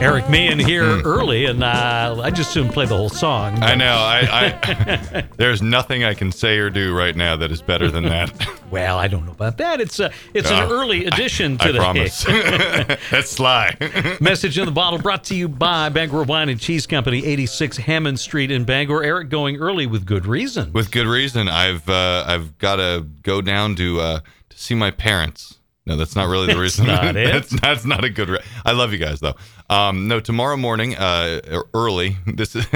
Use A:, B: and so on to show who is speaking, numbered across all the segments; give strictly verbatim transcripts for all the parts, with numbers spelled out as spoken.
A: Eric Meehan here early, and uh, I just soon play the whole song.
B: I know. I, I there's nothing I can say or do right now that is better than that.
A: Well, I don't know about that. It's a, it's
B: Uh,
A: an early addition
B: I,
A: to
B: I
A: the
B: promise. That's sly.
A: Message in the Bottle brought to you by Bangor Wine and Cheese Company, eighty-six Hammond Street in Bangor. Eric going early with good reason.
B: With good reason. I've uh, I've got to go down to uh, to see my parents. No, that's not really the
A: That's
B: reason.
A: not it.
B: that's, that's not a good. Re- I love you guys though. Um, no, tomorrow morning, uh, early. This is.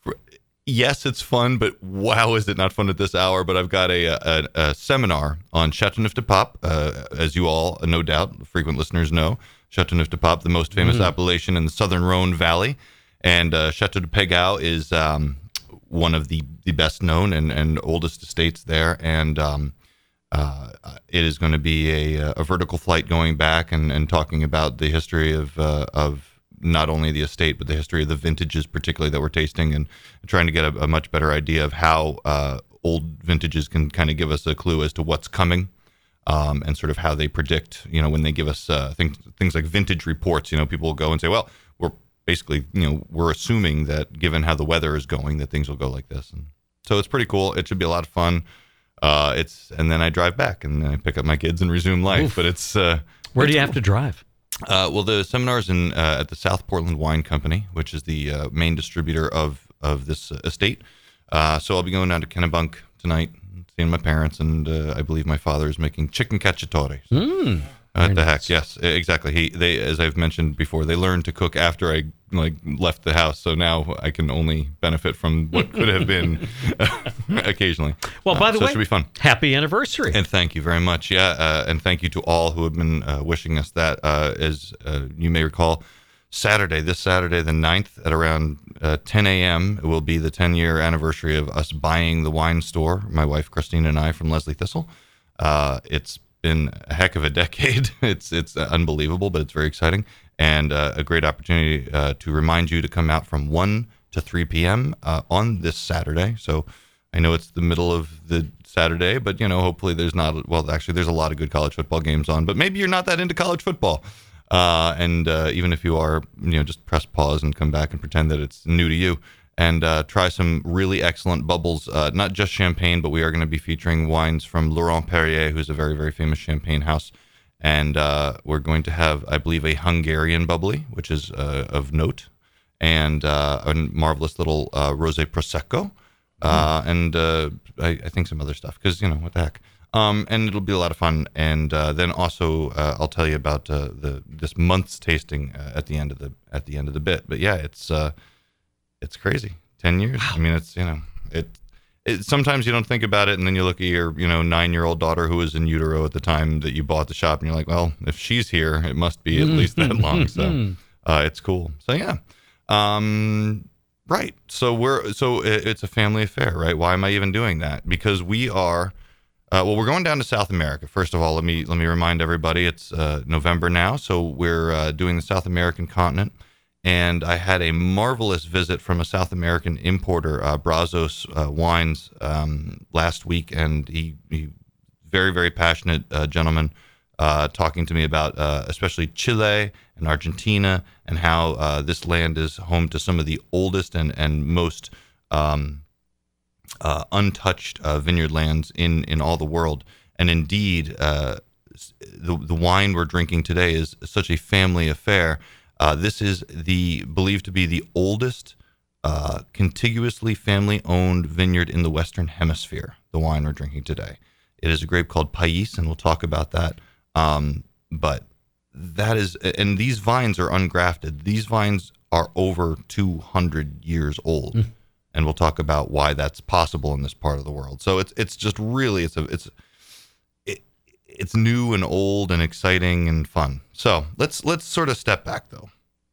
B: Yes, it's fun, but wow, is it not fun at this hour? But I've got a a, a seminar on Châteauneuf-du-Pape, uh, as you all, no doubt, frequent listeners know. Châteauneuf-du-Pape, the most famous mm. appellation in the southern Rhone Valley, and uh, Château de Pégau is um, one of the, the best known and, and oldest estates there, and um, uh, it is going to be a, a vertical flight going back and, and talking about the history of uh, of. not only the estate, but the history of the vintages, particularly that we're tasting, and trying to get a, a much better idea of how uh, old vintages can kind of give us a clue as to what's coming, um, and sort of how they predict, you know, when they give us uh, things, things like vintage reports, you know, people will go and say, well, we're basically, you know, we're assuming that given how the weather is going, that things will go like this. And so it's pretty cool. It should be a lot of fun. Uh, it's, and then I drive back and then I pick up my kids and resume life. Oof. But it's, uh,
A: where
B: it's
A: do you
B: cool.
A: have to drive?
B: Uh, well, the seminar's in uh, at the South Portland Wine Company, which is the uh, main distributor of of this uh, estate. Uh, so I'll be going down to Kennebunk tonight, seeing my parents, and uh, I believe my father is making chicken cacciatore. So,
A: mm,
B: what the
A: nice.
B: heck? Yes, exactly. He they as I've mentioned before, they learned to cook after I like left the house, so now I can only benefit from what could have been uh, occasionally.
A: Well, by
B: uh,
A: the
B: so
A: way,
B: it should be fun.
A: Happy anniversary.
B: And thank you very much. Yeah, uh, and thank you to all who have been uh, wishing us that. Uh, as uh, you may recall, Saturday, this Saturday the ninth at around uh, ten a.m., it will be the ten-year anniversary of us buying the wine store, my wife Christina and I, from Leslie Thistle. Uh, it's been a heck of a decade. It's it's unbelievable, but it's very exciting, and uh, a great opportunity uh, to remind you to come out from one to three p.m. Uh, on this Saturday. So I know it's the middle of the Saturday, but, you know, hopefully there's not, well, actually there's a lot of good college football games on, but maybe you're not that into college football. Uh, and uh, even if you are, you know, just press pause and come back and pretend that it's new to you, and uh, try some really excellent bubbles, uh, not just champagne, but we are going to be featuring wines from Laurent Perrier, who's a very, very famous champagne house. And uh, we're going to have, I believe, a Hungarian bubbly, which is uh, of note, and uh, a marvelous little uh, Rosé Prosecco. Uh, and uh, I, I think some other stuff, because, you know, what the heck. Um, and it'll be a lot of fun. And uh, then also uh, I'll tell you about uh, the this month's tasting uh, at the end of the at the end of the bit. But yeah, it's uh, it's crazy. Ten years. Wow. I mean, it's, you know, it, it. Sometimes you don't think about it, and then you look at your, you know, nine year old daughter who was in utero at the time that you bought the shop, and you're like, well, if she's here, it must be at least that long. So uh, it's cool. So yeah. Um, Right. So we're so it's a family affair, right? Why am I even doing that? Because we are, uh, well, we're going down to South America. First of all, let me let me remind everybody it's uh, November now, so we're uh, doing the South American continent. And I had a marvelous visit from a South American importer, uh, Brazos uh, Wines, um, last week, and he, he very very passionate uh, gentleman. Uh, talking to me about uh, especially Chile and Argentina, and how uh, this land is home to some of the oldest and, and most um, uh, untouched uh, vineyard lands in, in all the world. And indeed, uh, the, the wine we're drinking today is such a family affair. Uh, this is the believed to be the oldest uh, contiguously family-owned vineyard in the Western Hemisphere, the wine we're drinking today. It is a grape called Pais, and we'll talk about that. Um, but that is, and these vines are ungrafted. These vines are over two hundred years old, mm. and we'll talk about why that's possible in this part of the world. So it's it's just really it's a it's it, it's new and old and exciting and fun. So let's let's sort of step back though.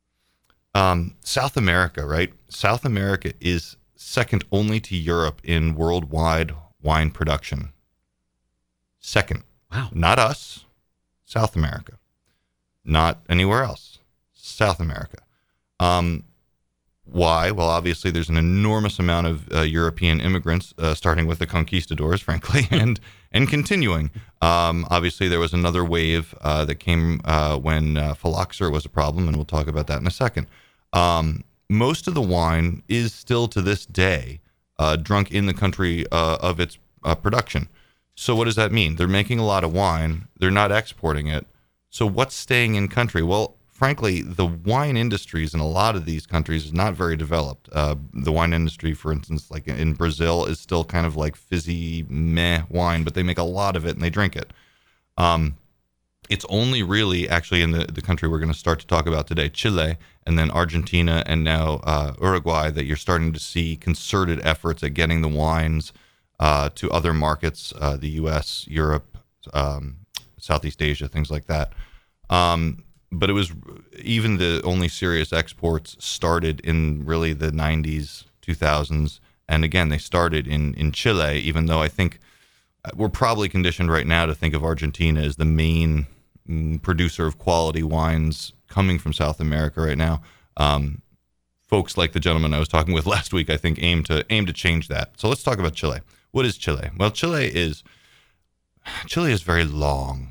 B: Um, South America, right? South America is second only to Europe in worldwide wine production. Second,
A: wow,
B: not us. South America, not anywhere else. South America. Um, why? Well, obviously, there's an enormous amount of uh, European immigrants, uh, starting with the conquistadors, frankly, and And continuing, um, obviously there was another wave uh, that came uh, when uh, phylloxera was a problem, and we'll talk about that in a second. Um, most of the wine is still to this day uh, drunk in the country uh, of its uh, production. So what does that mean? They're making a lot of wine. They're not exporting it. So what's staying in country? Well, frankly, the wine industries in a lot of these countries is not very developed. Uh, the wine industry, for instance, like in Brazil, is still kind of like fizzy, meh wine, but they make a lot of it and they drink it. Um, it's only really actually in the, the country we're going to start to talk about today, Chile, and then Argentina, and now uh, Uruguay, that you're starting to see concerted efforts at getting the wines uh, to other markets, uh, the U S, Europe, um, Southeast Asia, things like that. Um, But it was even the only serious exports started in really the nineties, two thousands. And again, they started in, in Chile, even though I think we're probably conditioned right now to think of Argentina as the main producer of quality wines coming from South America right now. Um, folks like the gentleman I was talking with last week, I think, aim to aim to change that. So let's talk about Chile. What is Chile? Well, Chile is Chile is very long.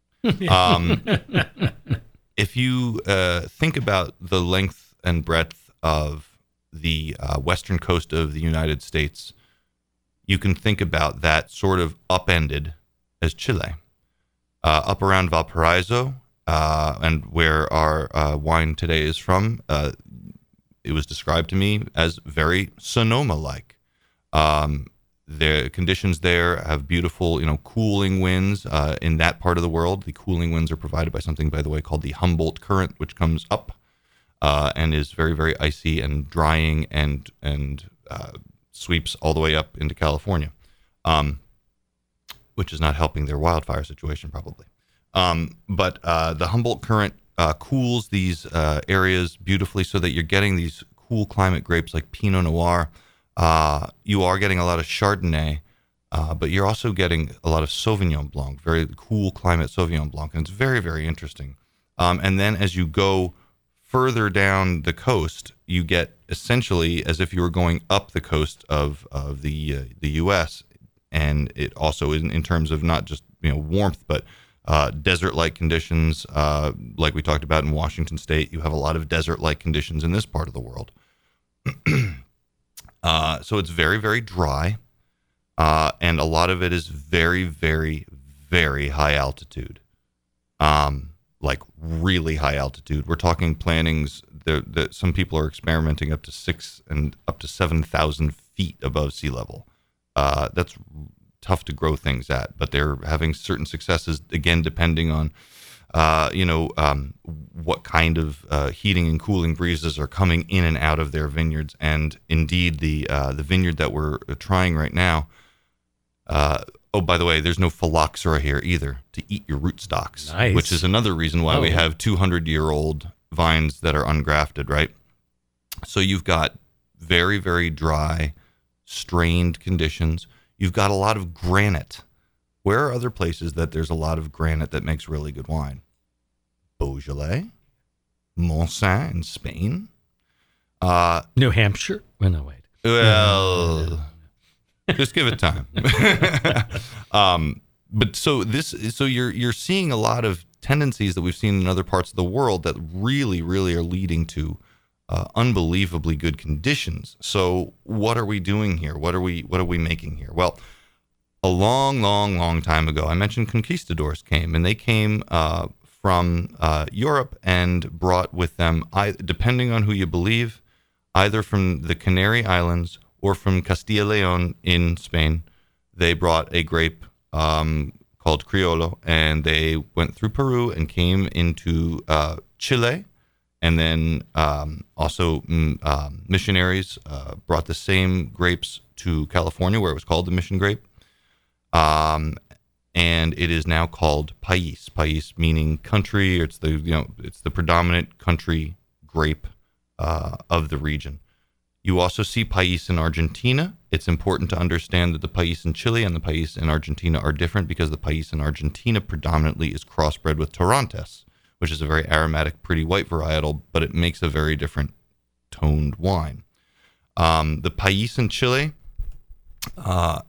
B: Um If you uh, think about the length and breadth of the uh, western coast of the United States, you can think about that sort of upended as Chile. Uh, up around Valparaiso, uh, and where our uh, wine today is from, uh, it was described to me as very Sonoma-like. Um, the conditions there have beautiful, you know, cooling winds uh, in that part of the world. The cooling winds are provided by something, by the way, called the Humboldt Current, which comes up uh, and is very, very icy and drying and and uh, sweeps all the way up into California, um, which is not helping their wildfire situation probably. Um, but uh, the Humboldt Current uh, cools these uh, areas beautifully so that you're getting these cool climate grapes like Pinot Noir. Uh, you are getting a lot of Chardonnay, uh, but you're also getting a lot of Sauvignon Blanc, very cool climate Sauvignon Blanc, and it's very, very interesting. Um, and then as you go further down the coast, you get essentially as if you were going up the coast of, of the uh, the U S, and it also in, in terms of not just, you know, warmth, but uh, desert-like conditions, uh, like we talked about in Washington State. You have a lot of desert-like conditions in this part of the world. Uh, so it's very, very dry, uh, and a lot of it is very, very, very high altitude, um, like really high altitude. We're talking plantings that, that some people are experimenting up to six and up to seven thousand feet above sea level. Uh, that's tough to grow things at, but they're having certain successes, again, depending on Uh, you know, um, what kind of uh, heating and cooling breezes are coming in and out of their vineyards. And indeed, the uh, the vineyard that we're trying right now, uh, oh, by the way, there's no phylloxera here either to eat your rootstocks,
A: nice.
B: Which is another reason why oh. we have two hundred year old vines that are ungrafted, right? So you've got very, very dry, strained conditions. You've got a lot of granite. Where are other places that there's a lot of granite that makes really good wine? Beaujolais, Montsant in Spain, uh,
A: New Hampshire. Well, no, wait.
B: Well, just give it time. um, but so this, so you're you're seeing a lot of tendencies that we've seen in other parts of the world that really, really are leading to uh, unbelievably good conditions. So what are we doing here? What are we what are we making here? Well, a long, long, long time ago, I mentioned conquistadors came, and they came uh, from uh, Europe and brought with them, depending on who you believe, either from the Canary Islands or from Castilla y León in Spain. They brought a grape um, called Criollo, and they went through Peru and came into uh, Chile, and then um, also mm, uh, missionaries uh, brought the same grapes to California, where it was called the mission grape. Um, and it is now called País. País meaning country. It's the you know it's the predominant country grape uh, of the region. You also see País in Argentina. It's important to understand that the País in Chile and the País in Argentina are different because the País in Argentina predominantly is crossbred with Torrontés, which is a very aromatic, pretty white varietal, but it makes a very different toned wine. Um, the País in Chile. Uh,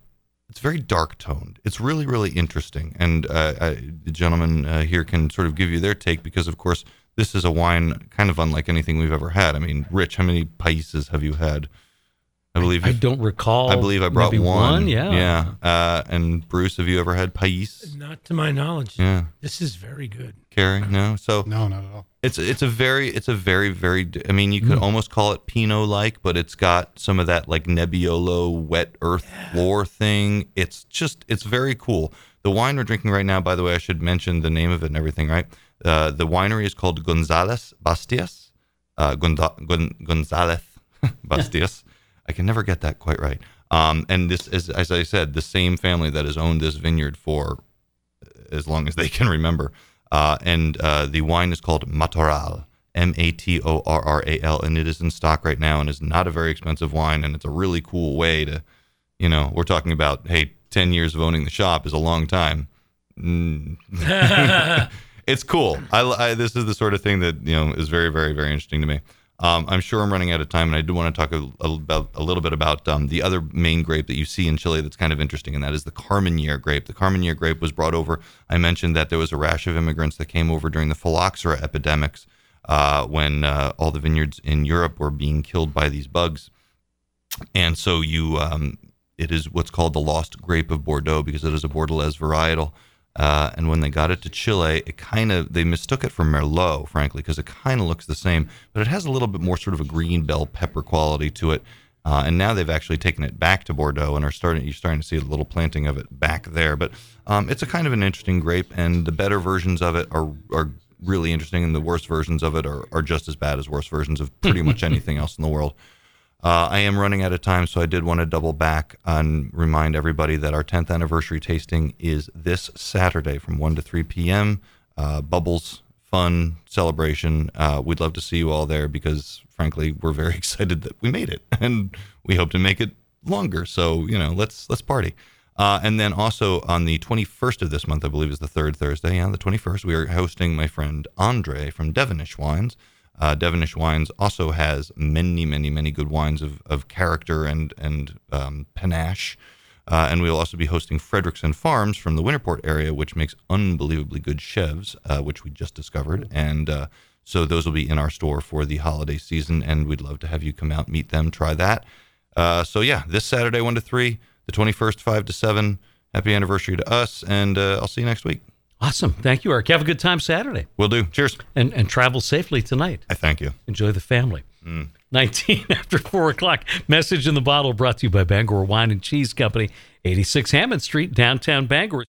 B: it's very dark toned. It's really, really interesting. And uh, I, the gentleman uh, here can sort of give you their take because, of course, this is a wine kind of unlike anything we've ever had. I mean, Rich, how many paises have you had? I believe
A: I, I don't recall.
B: I believe I brought
A: maybe
B: one.
A: one. Yeah.
B: Yeah. Uh, and Bruce, have you ever had pais?
C: Not to my knowledge.
B: Yeah.
C: This is very good.
B: Carrie, no. So
D: No, not at all.
B: it's it's a very it's a very very. I mean, you could
A: Mm.
B: almost call it Pinot like, but it's got some of that like Nebbiolo wet earth floor thing. It's just it's very cool. The wine we're drinking right now, by the way, I should mention the name of it and everything, right? Uh, the winery is called González Bastias. Uh, Gonza- Gon- González Bastias. I can never get that quite right. Um, and this is, as I said, the same family that has owned this vineyard for as long as they can remember. Uh, and uh, the wine is called Matorral, M A T O R R A L, and it is in stock right now and is not a very expensive wine. And it's a really cool way to, you know, we're talking about, hey, ten years of owning the shop is a long time. Mm. It's cool. I, I, this is the sort of thing that, you know, is very, very, very interesting to me. Um, I'm sure I'm running out of time, and I do want to talk a, a, about, a little bit about um, the other main grape that you see in Chile that's kind of interesting, and that is the Carmenere grape. The Carmenere grape was brought over. I mentioned that there was a rash of immigrants that came over during the phylloxera epidemics uh, when uh, all the vineyards in Europe were being killed by these bugs. And so you, um, it is what's called the lost grape of Bordeaux because it is a Bordelaise varietal. Uh, and when they got it to Chile, it kind of, they mistook it for Merlot, frankly, because it kind of looks the same, but it has a little bit more sort of a green bell pepper quality to it. Uh, and now they've actually taken it back to Bordeaux and are starting, you're starting to see a little planting of it back there. But um, it's a kind of an interesting grape, and the better versions of it are, are really interesting, and the worst versions of it are, are just as bad as worst versions of pretty much anything else in the world. Uh, I am running out of time, so I did want to double back and remind everybody that our tenth anniversary tasting is this Saturday from one to three p.m. Uh, bubbles, fun, celebration. Uh, we'd love to see you all there because, frankly, we're very excited that we made it, and we hope to make it longer. So, you know, let's let's party. Uh, and then also on the twenty-first of this month, I believe is the third Thursday, yeah, the twenty-first, we are hosting my friend Andre from Devonish Wines. Uh, Devonish Wines also has many, many, many good wines of, of character and and um, panache. Uh, and we'll also be hosting Frederickson Farms from the Winterport area, which makes unbelievably good chevs, uh, which we just discovered. And uh, so those will be in our store for the holiday season, and we'd love to have you come out, meet them, try that. Uh, so yeah, this Saturday, one to three, the twenty-first, five to seven. Happy anniversary to us, and uh, I'll see you next week.
A: Awesome. Thank you, Eric. Have a good time Saturday.
B: Will do. Cheers.
A: And and travel safely tonight.
B: I thank you.
A: Enjoy the family. Mm. nineteen after four o'clock. Message in the Bottle brought to you by Bangor Wine and Cheese Company, eighty-six Hammond Street, downtown Bangor.